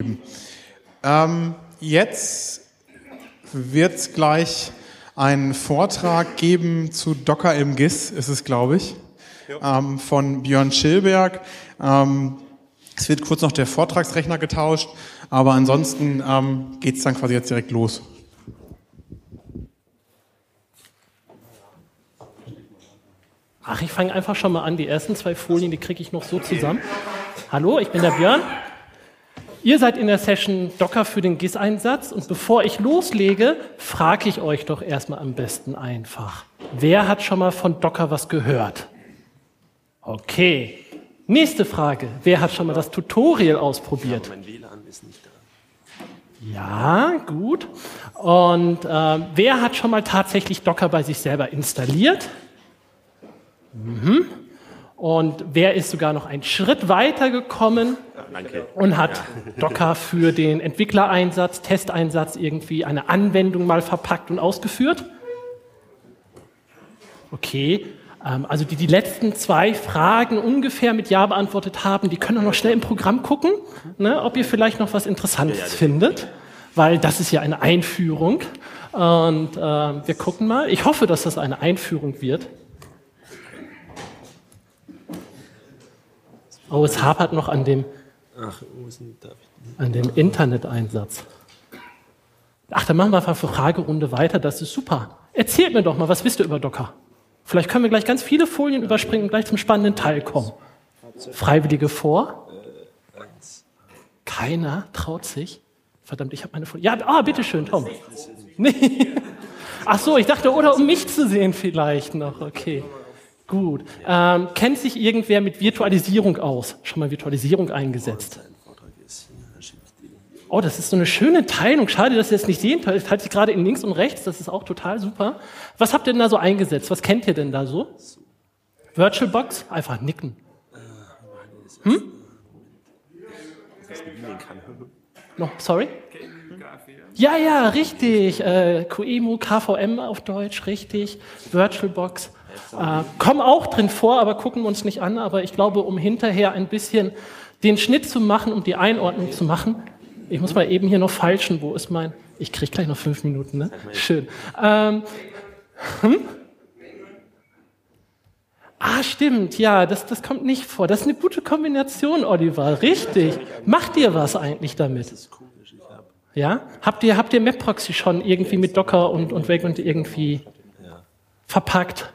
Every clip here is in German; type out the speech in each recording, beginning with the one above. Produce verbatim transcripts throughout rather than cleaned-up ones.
Ähm, jetzt wird es gleich einen Vortrag geben zu Docker im G I S, ist es, glaube ich, ähm, von Björn Schillberg. Ähm, es wird kurz noch der Vortragsrechner getauscht, aber ansonsten ähm, geht es dann quasi jetzt direkt los. Ach, ich fange einfach schon mal an. Die ersten zwei Folien, die kriege ich noch so zusammen. Hallo, ich bin der Björn. Ihr seid in der Session Docker für den G I S-Einsatz und bevor ich loslege, frage ich euch doch erstmal am besten einfach. Wer hat schon mal von Docker was gehört? Okay. Nächste Frage. Wer hat schon mal das Tutorial ausprobiert? Mein W L A N ist nicht da. Ja, gut. Und äh, wer hat schon mal tatsächlich Docker bei sich selber installiert? Mhm. Und wer ist sogar noch einen Schritt weiter gekommen Danke. und hat Docker für den Entwicklereinsatz, Testeinsatz irgendwie eine Anwendung mal verpackt und ausgeführt? Okay, ähm, also die die letzten zwei Fragen ungefähr mit Ja beantwortet haben, die können auch noch schnell im Programm gucken, ne, ob ihr vielleicht noch was Interessantes ja, ja, findet, weil das ist ja eine Einführung. Und äh, wir gucken mal. Ich hoffe, dass das eine Einführung wird. Oh, es hapert noch an dem, Ach, wo ist denn, darf ich an dem Interneteinsatz. Ach, dann machen wir einfach eine Fragerunde weiter, das ist super. Erzählt mir doch mal, was wisst ihr über Docker? Vielleicht können wir gleich ganz viele Folien überspringen und gleich zum spannenden Teil kommen. Freiwillige vor? Keiner traut sich? Verdammt, ich habe meine Folie. Ja, ah, bitteschön, Tom. Nee. Ach so, ich dachte, oder um mich zu sehen vielleicht noch, okay. Gut. Ähm, kennt sich irgendwer mit Virtualisierung aus? Schon mal Virtualisierung eingesetzt? Oh, das ist so eine schöne Teilung. Schade, dass ihr das nicht sehen könnt. Teilt sich gerade in links und rechts. Das ist auch total super. Was habt ihr denn da so eingesetzt? Was kennt ihr denn da so? VirtualBox? Einfach nicken. Hm? No, sorry? Ja, ja, richtig. Äh, QEMU, K V M auf Deutsch, richtig. VirtualBox. Äh, kommen auch drin vor, aber gucken wir uns nicht an. Aber ich glaube, um hinterher ein bisschen den Schnitt zu machen, um die Einordnung zu machen. Ich muss mal eben hier noch falschen. Wo ist mein... Ich kriege gleich noch fünf Minuten, ne? Schön. Ähm, hm? Ah, stimmt. Ja, das, das kommt nicht vor. Das ist eine gute Kombination, Oliver. Richtig. Macht ihr was eigentlich damit? Ja? Habt ihr, habt ihr MapProxy schon irgendwie mit Docker und, und Vagrant irgendwie verpackt?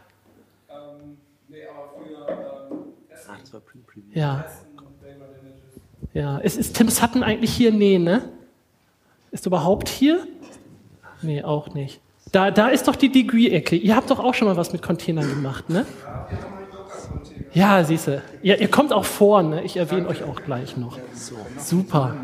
Ja. Ja. Ist, ist Tim Sutton eigentlich hier? Nee, ne? Ist er überhaupt hier? Nee, auch nicht. Da, da ist doch die Degree-Ecke. Ihr habt doch auch schon mal was mit Containern gemacht, ne? Ja, siehst du. Ihr, ihr kommt auch vor, ne? Ich erwähne euch auch gleich noch. Super.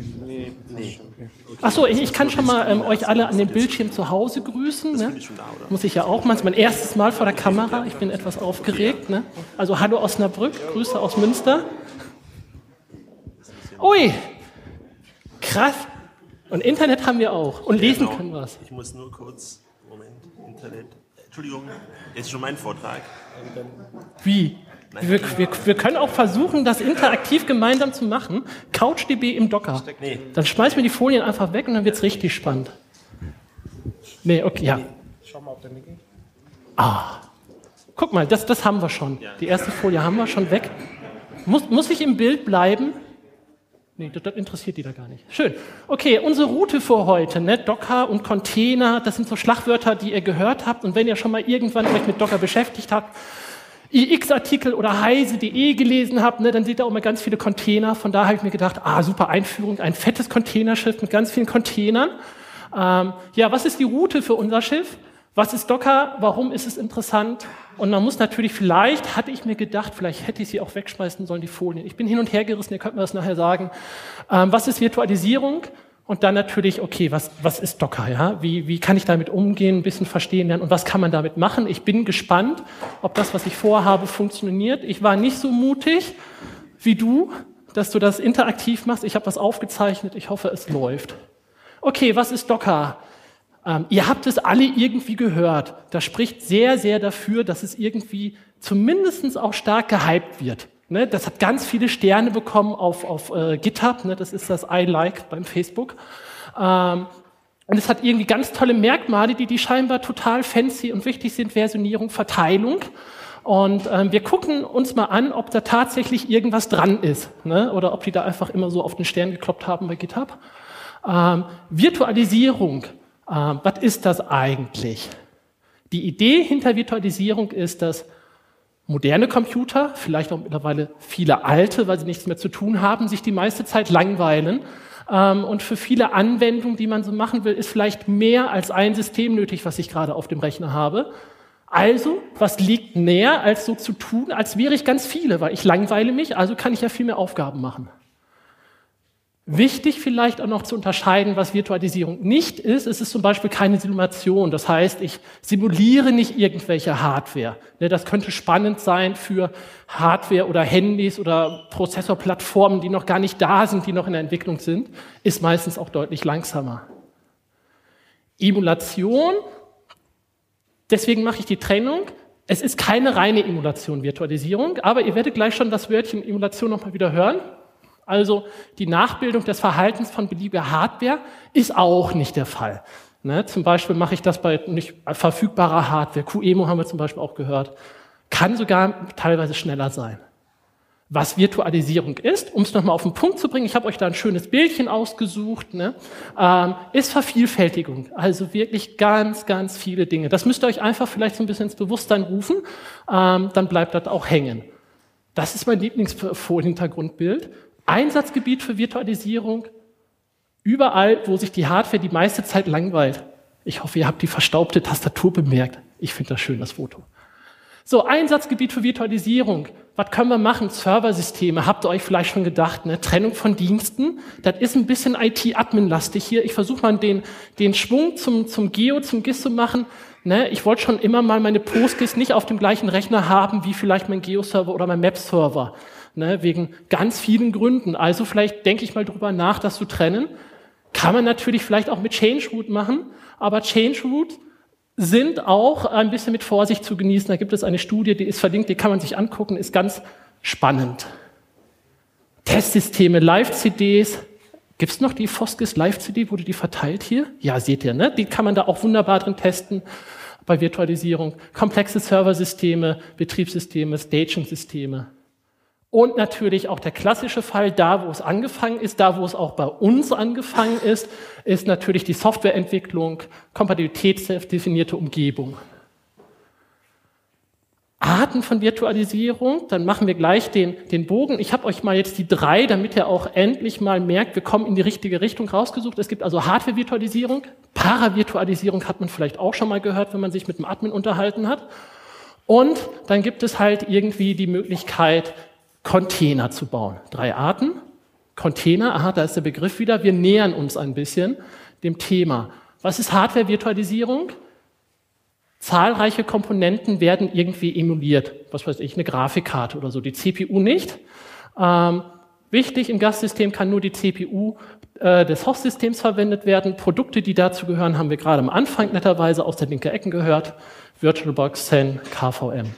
Achso, ich, ich kann schon mal ähm, euch alle an dem Bildschirm zu Hause grüßen. Ne? Muss ich ja auch mal. Das ist mein erstes Mal vor der Kamera. Ich bin etwas aufgeregt. Ne? Also hallo Osnabrück, Grüße aus Münster. Ui, krass. Und Internet haben wir auch. Und lesen genau. können wir es. Ich muss nur kurz, Moment, Internet. Entschuldigung, jetzt ist schon mein Vortrag. Wie? Wir, wir, wir können auch versuchen, das interaktiv gemeinsam zu machen. CouchDB im Docker. Nee. Dann schmeißen wir die Folien einfach weg und dann wird es richtig spannend. Nee, okay, ja. Schau mal, ob der Nicken. Ah, guck mal, das, das haben wir schon. Die erste Folie haben wir schon weg. Muss, muss ich im Bild bleiben? Nee, das, das interessiert die da gar nicht. Schön. Okay, unsere Route für heute, ne? Docker und Container, das sind so Schlagwörter, die ihr gehört habt. Und wenn ihr schon mal irgendwann euch mit Docker beschäftigt habt, I X-Artikel oder heise punkt de gelesen habt, ne, dann seht ihr auch mal ganz viele Container. Von daher habe ich mir gedacht, ah, super Einführung, ein fettes Containerschiff mit ganz vielen Containern. Ähm, ja, was ist die Route für unser Schiff? Was ist Docker? Warum ist es interessant? Und man muss natürlich, vielleicht hatte ich mir gedacht, vielleicht hätte ich sie auch wegschmeißen sollen, die Folien. Ich bin hin und her gerissen, ihr könnt mir das nachher sagen. Ähm, was ist Virtualisierung? Und dann natürlich, okay, was, was ist Docker? Ja? Wie, wie kann ich damit umgehen, ein bisschen verstehen lernen und was kann man damit machen? Ich bin gespannt, ob das, was ich vorhabe, funktioniert. Ich war nicht so mutig wie du, dass du das interaktiv machst. Ich habe was aufgezeichnet, ich hoffe, es läuft. Okay, was ist Docker? Ähm, ihr habt es alle irgendwie gehört. Das spricht sehr, sehr dafür, dass es irgendwie zumindest auch stark gehypt wird. Ne, das hat ganz viele Sterne bekommen auf, auf äh, GitHub. Ne, das ist das I like beim Facebook. Ähm, und es hat irgendwie ganz tolle Merkmale, die, die scheinbar total fancy und wichtig sind. Versionierung, Verteilung. Und ähm, wir gucken uns mal an, ob da tatsächlich irgendwas dran ist. Ne, oder ob die da einfach immer so auf den Stern gekloppt haben bei GitHub. Ähm, Virtualisierung. Ähm, was ist das eigentlich? Die Idee hinter Virtualisierung ist, dass moderne Computer, vielleicht auch mittlerweile viele alte, weil sie nichts mehr zu tun haben, sich die meiste Zeit langweilen. Ähm, und für viele Anwendungen, die man so machen will, ist vielleicht mehr als ein System nötig, was ich gerade auf dem Rechner habe. Also, was liegt näher, als so zu tun, als wäre ich ganz viele, weil ich langweile mich, also kann ich ja viel mehr Aufgaben machen. Wichtig vielleicht auch noch zu unterscheiden, was Virtualisierung nicht ist. Es ist zum Beispiel keine Simulation. Das heißt, ich simuliere nicht irgendwelche Hardware. Das könnte spannend sein für Hardware oder Handys oder Prozessorplattformen, die noch gar nicht da sind, die noch in der Entwicklung sind, ist meistens auch deutlich langsamer. Emulation, deswegen mache ich die Trennung. Es ist keine reine Emulation, Virtualisierung, aber ihr werdet gleich schon das Wörtchen Emulation nochmal wieder hören. Also die Nachbildung des Verhaltens von beliebiger Hardware ist auch nicht der Fall. Ne, zum Beispiel mache ich das bei nicht verfügbarer Hardware. QEMU haben wir zum Beispiel auch gehört. Kann sogar teilweise schneller sein. Was Virtualisierung ist, um es nochmal auf den Punkt zu bringen, ich habe euch da ein schönes Bildchen ausgesucht, ne, ähm, ist Vervielfältigung. Also wirklich ganz, ganz viele Dinge. Das müsst ihr euch einfach vielleicht so ein bisschen ins Bewusstsein rufen, ähm, dann bleibt das auch hängen. Das ist mein Lieblingsfolien-Hintergrundbild. Einsatzgebiet für Virtualisierung, überall, wo sich die Hardware die meiste Zeit langweilt. Ich hoffe, ihr habt die verstaubte Tastatur bemerkt. Ich finde das schön, das Foto. So, Einsatzgebiet für Virtualisierung. Was können wir machen? Serversysteme, habt ihr euch vielleicht schon gedacht, ne? Trennung von Diensten. Das ist ein bisschen I T-Admin-lastig hier. Ich versuche mal den, den Schwung zum, zum Geo, zum G I S zu machen. Ne? Ich wollte schon immer mal meine PostGIS nicht auf dem gleichen Rechner haben, wie vielleicht mein Geo-Server oder mein Map-Server. Ne, wegen ganz vielen Gründen. Also vielleicht denke ich mal drüber nach, das zu trennen. Kann man natürlich vielleicht auch mit Change-Root machen, aber Change-Root sind auch ein bisschen mit Vorsicht zu genießen. Da gibt es eine Studie, die ist verlinkt, die kann man sich angucken, ist ganz spannend. Testsysteme, Live-C Ds. Gibt es noch die FOSGIS Live-C D? Wurde die verteilt hier? Ja, seht ihr, ne? Die kann man da auch wunderbar drin testen bei Virtualisierung. Komplexe Serversysteme, Betriebssysteme, Staging-Systeme. Und natürlich auch der klassische Fall, da wo es angefangen ist, da wo es auch bei uns angefangen ist, ist natürlich die Softwareentwicklung, kompatibilitätsdefinierte Umgebung. Arten von Virtualisierung, dann machen wir gleich den, den Bogen. Ich habe euch mal jetzt die drei, damit ihr auch endlich mal merkt, wir kommen in die richtige Richtung rausgesucht. Es gibt also Hardware-Virtualisierung, Para-Virtualisierung hat man vielleicht auch schon mal gehört, wenn man sich mit dem Admin unterhalten hat. Und dann gibt es halt irgendwie die Möglichkeit, Container zu bauen. Drei Arten. Container, aha, da ist der Begriff wieder. Wir nähern uns ein bisschen dem Thema. Was ist Hardware-Virtualisierung? Zahlreiche Komponenten werden irgendwie emuliert. Was weiß ich, eine Grafikkarte oder so. Die C P U nicht. Ähm, wichtig, im Gastsystem kann nur die C P U äh, des Hostsystems verwendet werden. Produkte, die dazu gehören, haben wir gerade am Anfang netterweise aus der linken Ecke gehört. VirtualBox, Xen, K V M.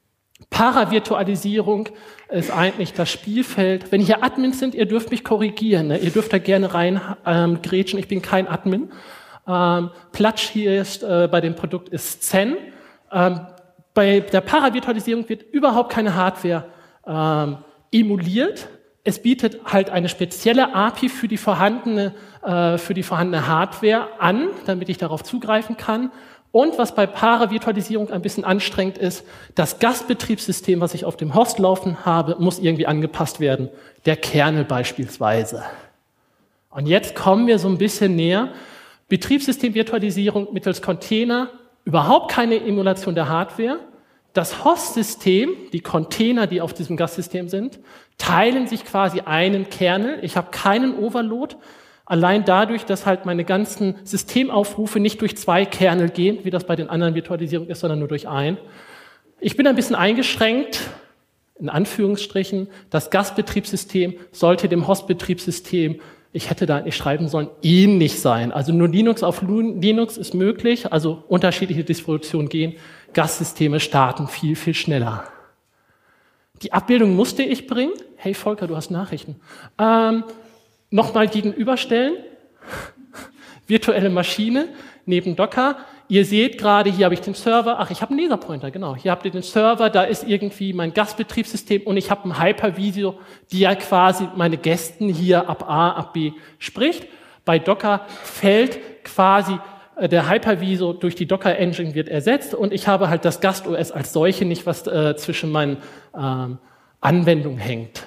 Para-Virtualisierung ist eigentlich das Spielfeld. Wenn hier Admins sind, ihr dürft mich korrigieren. Ne? Ihr dürft da gerne rein ähm, grätschen. Ich bin kein Admin. Ähm, Platsch hier ist, äh, bei dem Produkt ist Xen. Ähm, bei der Para-Virtualisierung wird überhaupt keine Hardware ähm, emuliert. Es bietet halt eine spezielle A P I für die vorhandene, äh, für die vorhandene Hardware an, damit ich darauf zugreifen kann. Und was bei Para-Virtualisierung ein bisschen anstrengend ist, das Gastbetriebssystem, was ich auf dem Host laufen habe, muss irgendwie angepasst werden. Der Kernel beispielsweise. Und jetzt kommen wir so ein bisschen näher. Betriebssystem-Virtualisierung mittels Container, überhaupt keine Emulation der Hardware. Das Host-System, die Container, die auf diesem Gastsystem sind, teilen sich quasi einen Kernel. Ich habe keinen Overload. Allein dadurch, dass halt meine ganzen Systemaufrufe nicht durch zwei Kernel gehen, wie das bei den anderen Virtualisierungen ist, sondern nur durch einen. Ich bin ein bisschen eingeschränkt, in Anführungsstrichen. Das Gastbetriebssystem sollte dem Hostbetriebssystem, ich hätte da eigentlich schreiben sollen, ähnlich sein. Also nur Linux auf Linux ist möglich, also unterschiedliche Distributionen gehen. Gastsysteme starten viel, viel schneller. Die Abbildung musste ich bringen. Hey Volker, du hast Nachrichten. Ähm, Nochmal gegenüberstellen. Virtuelle Maschine neben Docker. Ihr seht gerade, hier habe ich den Server. Ach, ich habe einen Laserpointer, genau. Hier habt ihr den Server, da ist irgendwie mein Gastbetriebssystem und ich habe ein Hyper-V, die ja quasi meine Gästen hier ab A, ab B spricht. Bei Docker fällt quasi der Hyper-V durch die Docker-Engine wird ersetzt und ich habe halt das Gast-O S als solche nicht, was äh, zwischen meinen ähm, Anwendungen hängt.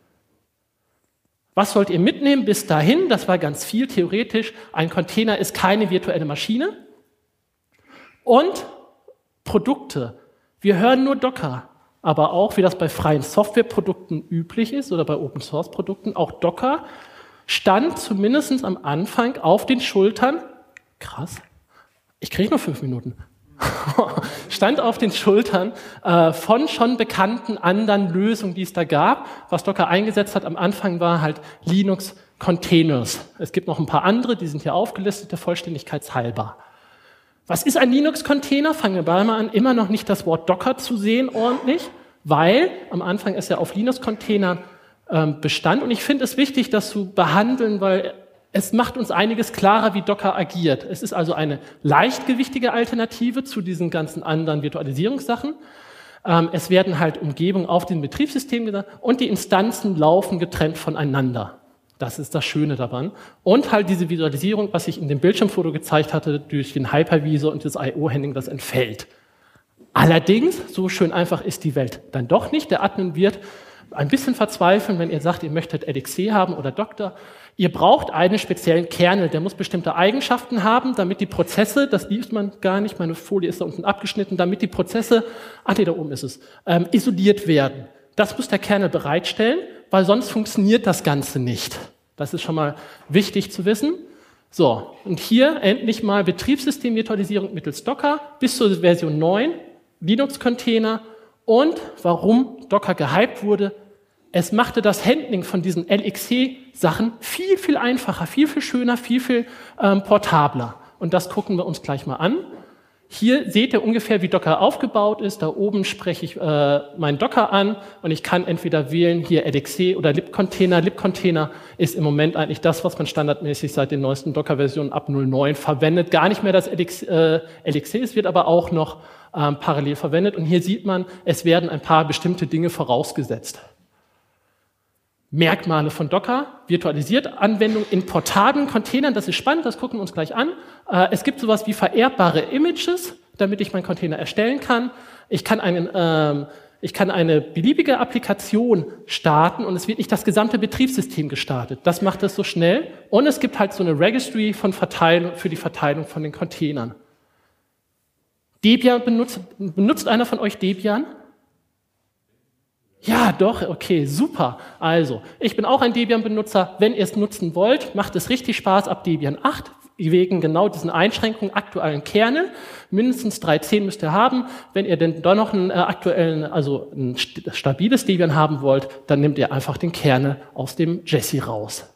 Was sollt ihr mitnehmen bis dahin? Das war ganz viel theoretisch. Ein Container ist keine virtuelle Maschine. Und Produkte. Wir hören nur Docker, aber auch, wie das bei freien Softwareprodukten üblich ist oder bei Open-Source-Produkten, auch Docker stand zumindest am Anfang auf den Schultern, krass, ich kriege nur fünf Minuten, stand auf den Schultern äh, von schon bekannten anderen Lösungen, die es da gab. Was Docker eingesetzt hat am Anfang war halt Linux Containers. Es gibt noch ein paar andere, die sind hier aufgelistet, der Vollständigkeit halber. Was ist ein Linux-Container? Fangen wir mal an, immer noch nicht das Wort Docker zu sehen ordentlich, weil am Anfang ist ja auf Linux-Containern ähm, bestand. Und ich finde es wichtig, das zu behandeln, weil es macht uns einiges klarer, wie Docker agiert. Es ist also eine leichtgewichtige Alternative zu diesen ganzen anderen Virtualisierungssachen. Ähm, es werden halt Umgebungen auf dem Betriebssystem gesagt und die Instanzen laufen getrennt voneinander. Das ist das Schöne daran. Und halt diese Visualisierung, was ich in dem Bildschirmfoto gezeigt hatte, durch den Hypervisor und das I O-Handling, das entfällt. Allerdings, so schön einfach ist die Welt dann doch nicht. Der Admin wird ein bisschen verzweifeln, wenn ihr sagt, ihr möchtet L X C haben oder Doktor. Ihr braucht einen speziellen Kernel, der muss bestimmte Eigenschaften haben, damit die Prozesse, das liest man gar nicht, meine Folie ist da unten abgeschnitten, damit die Prozesse, ach nee, da oben ist es, ähm, isoliert werden. Das muss der Kernel bereitstellen, weil sonst funktioniert das Ganze nicht. Das ist schon mal wichtig zu wissen. So, und hier endlich mal Betriebssystem-Virtualisierung mittels Docker bis zur Version neun, Linux-Container und warum Docker gehypt wurde. Es machte das Handling von diesen L X C-Sachen viel, viel einfacher, viel, viel schöner, viel, viel ähm, portabler. Und das gucken wir uns gleich mal an. Hier seht ihr ungefähr, wie Docker aufgebaut ist. Da oben spreche ich äh, meinen Docker an und ich kann entweder wählen, hier L X C oder Lib-Container. Lib-Container ist im Moment eigentlich das, was man standardmäßig seit den neuesten Docker-Versionen ab null Punkt neun verwendet. Gar nicht mehr das L X, äh, L X C, es wird aber auch noch ähm, parallel verwendet. Und hier sieht man, es werden ein paar bestimmte Dinge vorausgesetzt. Merkmale von Docker, virtualisiert Anwendung in portablen Containern, das ist spannend, das gucken wir uns gleich an. Äh, es gibt sowas wie vererbbare Images, damit ich meinen Container erstellen kann. Ich kann, einen, ähm, ich kann eine beliebige Applikation starten und es wird nicht das gesamte Betriebssystem gestartet. Das macht es so schnell. Und es gibt halt so eine Registry von Verteilung, für die Verteilung von den Containern. Debian benutzt, benutzt einer von euch Debian? Ja, doch, okay, super. Also, ich bin auch ein Debian-Benutzer. Wenn ihr es nutzen wollt, macht es richtig Spaß ab Debian acht, wegen genau diesen Einschränkungen aktuellen Kernel. Mindestens drei Punkt zehn müsst ihr haben. Wenn ihr denn doch noch einen äh, aktuellen, also ein st- stabiles Debian haben wollt, dann nehmt ihr einfach den Kernel aus dem Jessie raus.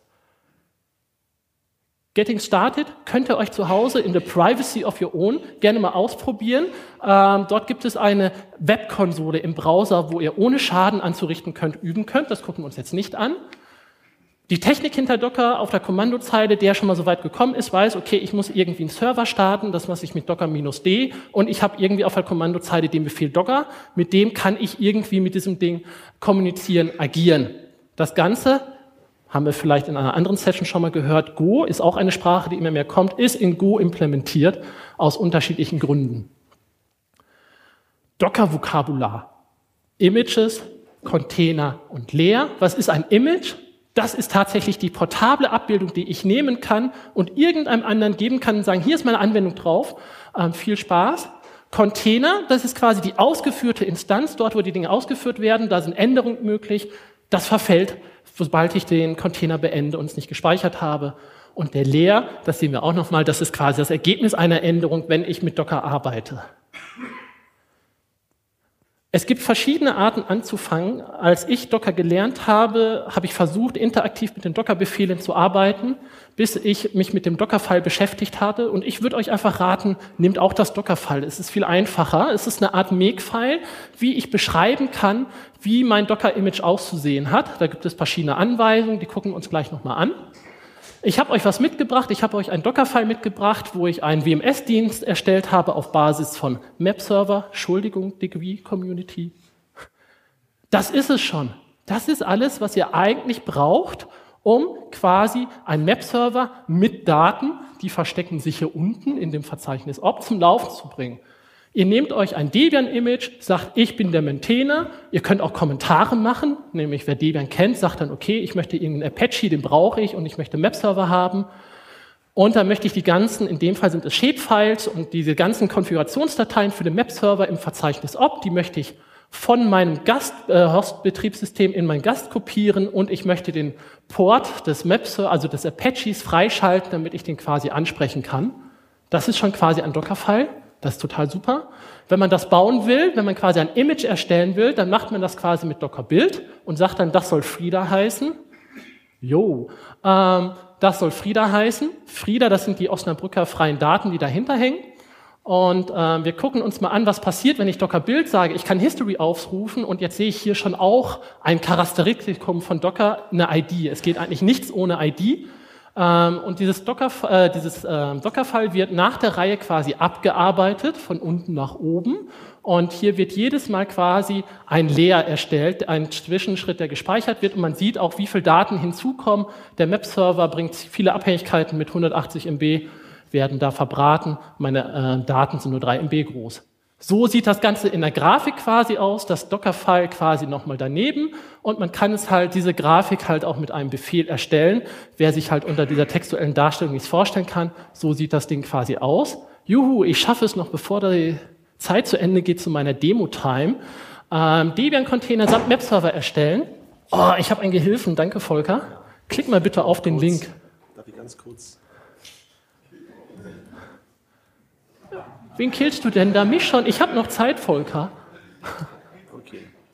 Getting Started könnt ihr euch zu Hause in the privacy of your own gerne mal ausprobieren. Ähm, dort gibt es eine Webkonsole im Browser, wo ihr ohne Schaden anzurichten könnt, üben könnt. Das gucken wir uns jetzt nicht an. Die Technik hinter Docker auf der Kommandozeile, der schon mal so weit gekommen ist, weiß, okay, ich muss irgendwie einen Server starten, das mache ich mit Docker-D und ich habe irgendwie auf der Kommandozeile den Befehl Docker, mit dem kann ich irgendwie mit diesem Ding kommunizieren, agieren. Das Ganze haben wir vielleicht in einer anderen Session schon mal gehört. Go ist auch eine Sprache, die immer mehr kommt, ist in Go implementiert, aus unterschiedlichen Gründen. Docker-Vokabular. Images, Container und Leer. Was ist ein Image? Das ist tatsächlich die portable Abbildung, die ich nehmen kann und irgendeinem anderen geben kann und sagen, hier ist meine Anwendung drauf. Ähm, viel Spaß. Container, das ist quasi die ausgeführte Instanz, dort, wo die Dinge ausgeführt werden. Da sind Änderungen möglich. Das verfällt, sobald ich den Container beende und es nicht gespeichert habe. Und der Leer, das sehen wir auch nochmal, das ist quasi das Ergebnis einer Änderung, wenn ich mit Docker arbeite. Es gibt verschiedene Arten anzufangen. Als ich Docker gelernt habe, habe ich versucht, interaktiv mit den Docker-Befehlen zu arbeiten, bis ich mich mit dem Docker-File beschäftigt hatte. Und ich würde euch einfach raten, nehmt auch das Docker-File. Es ist viel einfacher. Es ist eine Art Make-File, wie ich beschreiben kann, wie mein Docker-Image auszusehen hat. Da gibt es verschiedene Anweisungen, die gucken wir uns gleich nochmal an. Ich habe euch was mitgebracht. Ich habe euch ein Docker-File mitgebracht, wo ich einen W M S-Dienst erstellt habe auf Basis von Map-Server. Entschuldigung, Degree-Community. Das ist es schon. Das ist alles, was ihr eigentlich braucht, um quasi einen Map-Server mit Daten, die verstecken sich hier unten in dem Verzeichnis Ob, zum Laufen zu bringen. Ihr nehmt euch ein Debian-Image, sagt, ich bin der Maintainer. Ihr könnt auch Kommentare machen, nämlich wer Debian kennt, sagt dann, okay, ich möchte irgendeinen Apache, den brauche ich und ich möchte Map-Server haben. Und dann möchte ich die ganzen, in dem Fall sind es Shapefiles und diese ganzen Konfigurationsdateien für den Map-Server im Verzeichnis Ob, die möchte ich von meinem Gast, äh, Host-Betriebssystem in mein Gast kopieren und ich möchte den Port des Map-Server, also des Apaches freischalten, damit ich den quasi ansprechen kann. Das ist schon quasi ein Docker-File. Das ist total super. Wenn man das bauen will, wenn man quasi ein Image erstellen will, dann macht man das quasi mit Docker Build und sagt dann, das soll Frida heißen. Jo, ähm, das soll Frida heißen. Frida, das sind die Osnabrücker freien Daten, die dahinter hängen. Und ähm, wir gucken uns mal an, was passiert, wenn ich Docker Build sage, ich kann History aufrufen und jetzt sehe ich hier schon auch ein Charakteristikum von Docker, eine I D. Es geht eigentlich nichts ohne I D. Und dieses Docker, äh, dieses äh, Docker-File wird nach der Reihe quasi abgearbeitet, von unten nach oben. Und hier wird jedes Mal quasi ein Layer erstellt, ein Zwischenschritt, der gespeichert wird. Und man sieht auch, wie viele Daten hinzukommen. Der Map-Server bringt viele Abhängigkeiten mit hundertachtzig Megabyte, werden da verbraten. Meine äh, Daten sind nur drei Megabyte groß. So sieht das Ganze in der Grafik quasi aus, das Docker-File quasi nochmal daneben und man kann es halt, diese Grafik halt auch mit einem Befehl erstellen. Wer sich halt unter dieser textuellen Darstellung nichts vorstellen kann, so sieht das Ding quasi aus. Juhu, ich schaffe es noch, bevor die Zeit zu Ende geht, zu meiner Demo-Time. Ähm, Debian-Container samt Map-Server erstellen. Oh, ich habe einen Gehilfen, danke Volker. Klick mal bitte auf den Link. Darf ich ganz kurz... Wen killst du denn da? Mich schon? Ich habe noch Zeit, Volker. Okay.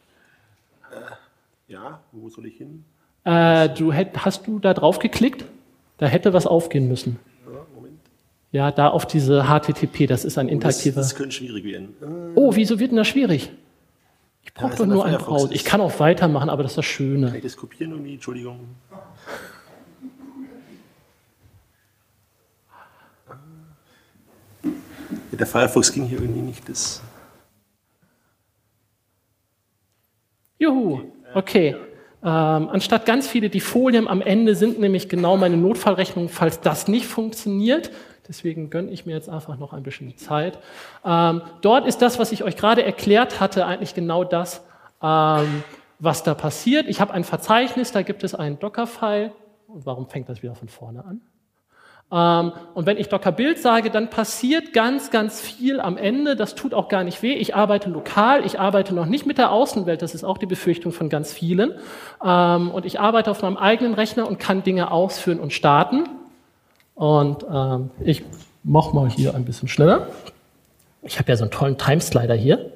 Äh, ja, wo soll ich hin? Äh, du hätt, hast du da drauf geklickt? Da hätte was aufgehen müssen. Ja, Moment. Ja, da auf diese H T T P, das ist ein interaktiver... Das, das könnte schwierig werden. Oh, wieso wird denn das schwierig? Ich brauche ja, doch nur einen Browser. Ich kann auch weitermachen, aber das ist das Schöne. Kann ich das kopieren irgendwie? Entschuldigung. Der Firefox ging hier irgendwie nicht. Das Juhu, okay. Ähm, anstatt ganz viele, die Folien am Ende sind nämlich genau meine Notfallrechnung, falls das nicht funktioniert. Deswegen gönne ich mir jetzt einfach noch ein bisschen Zeit. Ähm, dort ist das, was ich euch gerade erklärt hatte, eigentlich genau das, ähm, was da passiert. Ich habe ein Verzeichnis, da gibt es einen Docker-File. Und warum fängt das wieder von vorne an? Ähm, und wenn ich Docker Build sage, dann passiert ganz, ganz viel am Ende. Das tut auch gar nicht weh. Ich arbeite lokal, ich arbeite noch nicht mit der Außenwelt. Das ist auch die Befürchtung von ganz vielen. Ähm, und ich arbeite auf meinem eigenen Rechner und kann Dinge ausführen und starten. Und ähm, ich mache mal hier ein bisschen schneller. Ich habe ja so einen tollen Timeslider hier.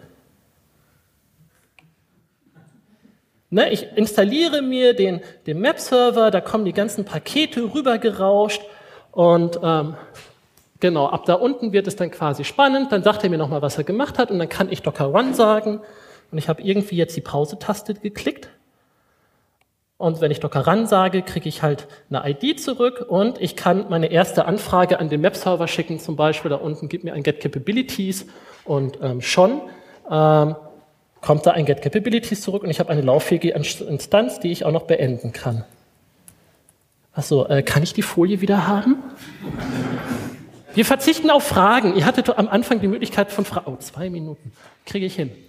Ne, ich installiere mir den, den Map-Server, da kommen die ganzen Pakete rübergerauscht. Und ähm, genau, ab da unten wird es dann quasi spannend. Dann sagt er mir nochmal, was er gemacht hat. Und dann kann ich Docker Run sagen. Und ich habe irgendwie jetzt die Pause-Taste geklickt. Und wenn ich Docker Run sage, kriege ich halt eine I D zurück. Und ich kann meine erste Anfrage an den Map-Server schicken. Zum Beispiel da unten, gib mir ein Get Capabilities. Und ähm, schon ähm, kommt da ein Get Capabilities zurück. Und ich habe eine lauffähige Instanz, die ich auch noch beenden kann. Achso, äh, kann ich die Folie wieder haben? Wir verzichten auf Fragen. Ihr hattet am Anfang die Möglichkeit von Fragen. Oh, zwei Minuten. Kriege ich hin.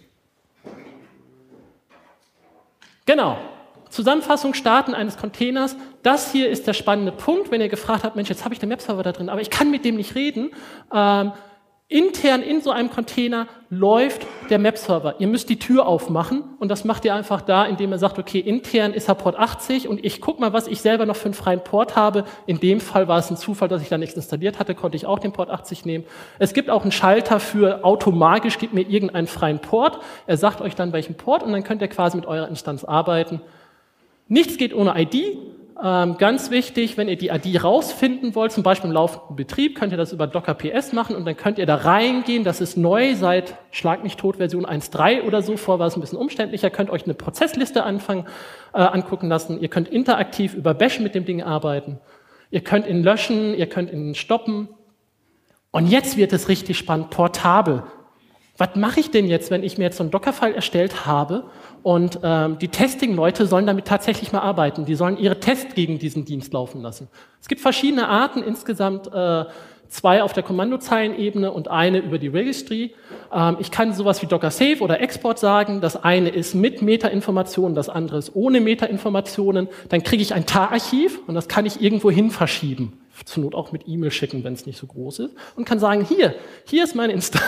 Genau. Zusammenfassung, Starten eines Containers. Das hier ist der spannende Punkt, wenn ihr gefragt habt, Mensch, jetzt habe ich den Map-Server da drin, aber ich kann mit dem nicht reden. Ähm, Intern in so einem Container läuft der Map-Server. Ihr müsst die Tür aufmachen und das macht ihr einfach da, indem ihr sagt, okay, intern ist er Port achtzig und ich guck mal, was ich selber noch für einen freien Port habe. In dem Fall war es ein Zufall, dass ich da nichts installiert hatte, konnte ich auch den Port achtzig nehmen. Es gibt auch einen Schalter für automagisch, gebt mir irgendeinen freien Port. Er sagt euch dann, welchen Port und dann könnt ihr quasi mit eurer Instanz arbeiten. Nichts geht ohne I D. Ähm, ganz wichtig, wenn ihr die I D rausfinden wollt, zum Beispiel im laufenden Betrieb, könnt ihr das über Docker P S machen und dann könnt ihr da reingehen, das ist neu seit Schlag mich tot Version eins Punkt drei oder so, vorher war es ein bisschen umständlicher, könnt euch eine Prozessliste anfangen, äh, angucken lassen, ihr könnt interaktiv über Bash mit dem Ding arbeiten, ihr könnt ihn löschen, ihr könnt ihn stoppen und jetzt wird es richtig spannend, portabel. Was mache ich denn jetzt, wenn ich mir jetzt so einen Docker-File erstellt habe und ähm, die Testing-Leute sollen damit tatsächlich mal arbeiten. Die sollen ihre Tests gegen diesen Dienst laufen lassen. Es gibt verschiedene Arten, insgesamt äh, zwei auf der Kommandozeilenebene und eine über die Registry. Ähm, ich kann sowas wie Docker Save oder Export sagen. Das eine ist mit Metainformationen, das andere ist ohne Metainformationen. Dann kriege ich ein Tar-Archiv und das kann ich irgendwo hin verschieben. Zur Not auch mit E-Mail schicken, wenn es nicht so groß ist. Und kann sagen, hier, hier ist meine Instanz.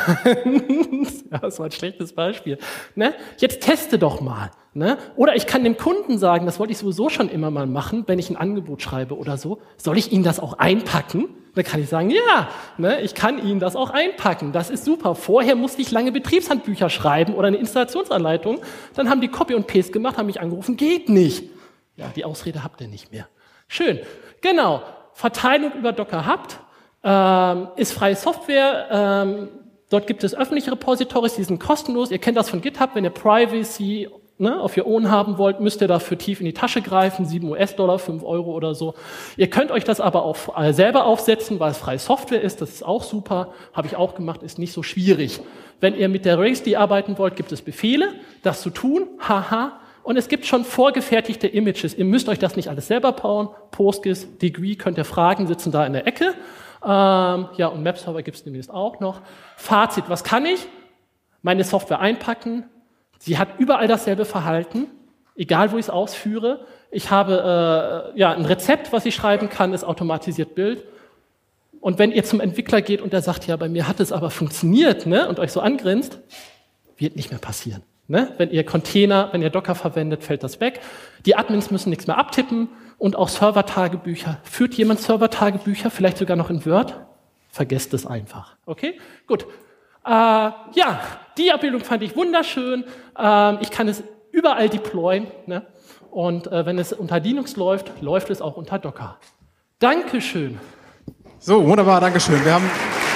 Ja, das war ein schlechtes Beispiel. Ne? Jetzt teste doch mal. Ne? Oder ich kann dem Kunden sagen, das wollte ich sowieso schon immer mal machen, wenn ich ein Angebot schreibe oder so, soll ich Ihnen das auch einpacken? Dann kann ich sagen, ja, ne, ich kann Ihnen das auch einpacken. Das ist super. Vorher musste ich lange Betriebshandbücher schreiben oder eine Installationsanleitung. Dann haben die Copy und Paste gemacht, haben mich angerufen, geht nicht. Ja, die Ausrede habt ihr nicht mehr. Schön. Genau. Verteilung über Docker habt, ähm, ist freie Software, ähm, dort gibt es öffentliche Repositories, die sind kostenlos, ihr kennt das von GitHub, wenn ihr Privacy ne, auf your own haben wollt, müsst ihr dafür tief in die Tasche greifen, sieben US-Dollar, fünf Euro oder so. Ihr könnt euch das aber auch äh, selber aufsetzen, weil es freie Software ist, das ist auch super, habe ich auch gemacht, ist nicht so schwierig. Wenn ihr mit der Registry arbeiten wollt, gibt es Befehle, das zu tun, haha. Und es gibt schon vorgefertigte Images. Ihr müsst euch das nicht alles selber bauen. Postgres, Degree, könnt ihr fragen, sitzen da in der Ecke. Ähm, ja, und Map-Server gibt es demnächst auch noch. Fazit, was kann ich? Meine Software einpacken. Sie hat überall dasselbe Verhalten, egal wo ich es ausführe. Ich habe äh, ja ein Rezept, was ich schreiben kann, ist automatisiert Bild. Und wenn ihr zum Entwickler geht und der sagt, ja, bei mir hat es aber funktioniert, ne, und euch so angrinst, wird nicht mehr passieren. Ne? Wenn ihr Container, wenn ihr Docker verwendet, fällt das weg. Die Admins müssen nichts mehr abtippen und auch Server-Tagebücher. Führt jemand Server-Tagebücher, vielleicht sogar noch in Word? Vergesst es einfach. Okay? Gut. Äh, ja, die Abbildung fand ich wunderschön. Ähm, ich kann es überall deployen. Ne? Und äh, wenn es unter Linux läuft, läuft es auch unter Docker. Dankeschön. So, wunderbar, Dankeschön. Wir haben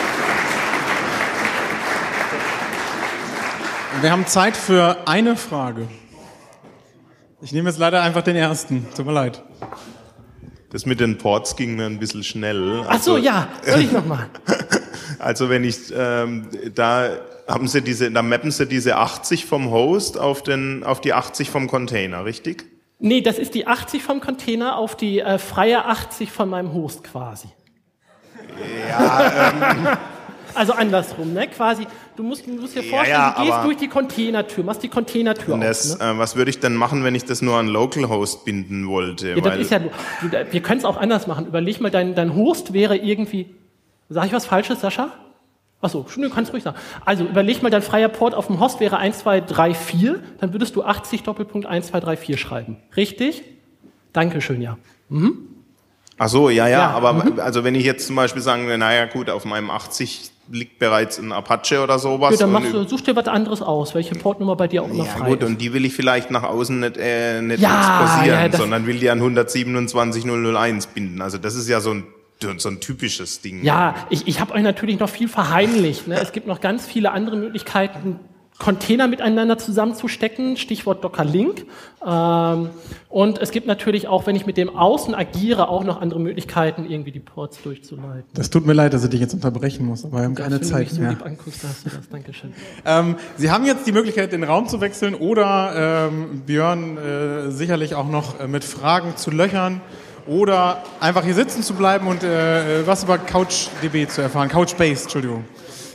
Wir haben Zeit für eine Frage. Ich nehme jetzt leider einfach den ersten. Tut mir leid. Das mit den Ports ging mir ein bisschen schnell. Ach so, also, ja, soll ich nochmal. Also wenn ich, ähm, da haben Sie diese, da mappen Sie diese achtzig vom Host auf den, auf die achtzig vom Container, richtig? Nee, das ist die achtzig vom Container auf die äh, freie achtzig von meinem Host quasi. Ja, ähm... Also andersrum, ne? Quasi, du musst, du musst dir vorstellen, ja, ja, du gehst durch die Containertür, machst die Containertür das, auf. Ne? Äh, was würde ich denn machen, wenn ich das nur an Localhost binden wollte? Ja, das ist ja, du, wir können es auch anders machen. Überleg mal, dein, dein Host wäre irgendwie, sag ich was Falsches, Sascha? Achso, du kannst ruhig sagen. Also überleg mal, dein freier Port auf dem Host wäre eins zwei drei vier, dann würdest du achtzig Doppelpunkt eins zwei drei vier schreiben. Richtig? Dankeschön, ja. Mhm. Ach so, ja, ja, ja aber mhm. also wenn ich jetzt zum Beispiel sagen will, naja gut, auf meinem achtzig liegt bereits ein Apache oder sowas. Ja, dann machst du, such dir was anderes aus, welche Portnummer bei dir auch immer ja, frei gut, ist. und die will ich vielleicht nach außen nicht, äh, nicht ja, expressieren, ja, sondern will die an hundertsiebenundzwanzig null null eins binden. Also das ist ja so ein, so ein typisches Ding. Ja, ich, ich habe euch natürlich noch viel verheimlicht. Ne? Es gibt noch ganz viele andere Möglichkeiten, Container miteinander zusammenzustecken, Stichwort Docker Link. Ähm, und es gibt natürlich auch, wenn ich mit dem Außen agiere, auch noch andere Möglichkeiten, irgendwie die Ports durchzuleiten. Das tut mir leid, dass ich dich jetzt unterbrechen muss, aber wir haben das, keine Zeit mehr. Wenn du mich so mehr. lieb anguckst, hast du das. Dankeschön. Ähm, Sie haben jetzt die Möglichkeit, den Raum zu wechseln oder ähm, Björn äh, sicherlich auch noch äh, mit Fragen zu löchern oder einfach hier sitzen zu bleiben und äh, was über CouchDB zu erfahren. Couchbase, Entschuldigung.